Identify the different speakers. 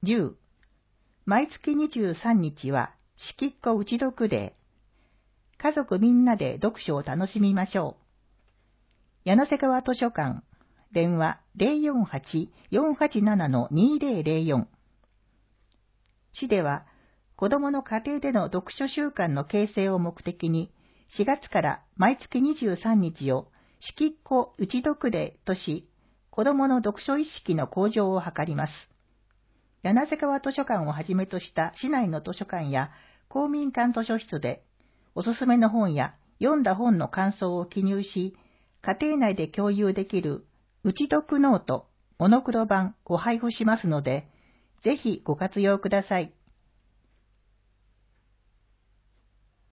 Speaker 1: 10、毎月23日は、しきっこうち読デー。家族みんなで読書を楽しみましょう。柳瀬川図書館、電話048-487-2004。市では、子どもの家庭での読書習慣の形成を目的に、4月から毎月23日を、しきっこうち読デーとし、子どもの読書意識の向上を図ります。柳瀬川図書館をはじめとした市内の図書館や公民館図書室で、おすすめの本や読んだ本の感想を記入し、家庭内で共有できるうち読ノート、モノクロ版を配布しますので、ぜひご活用ください。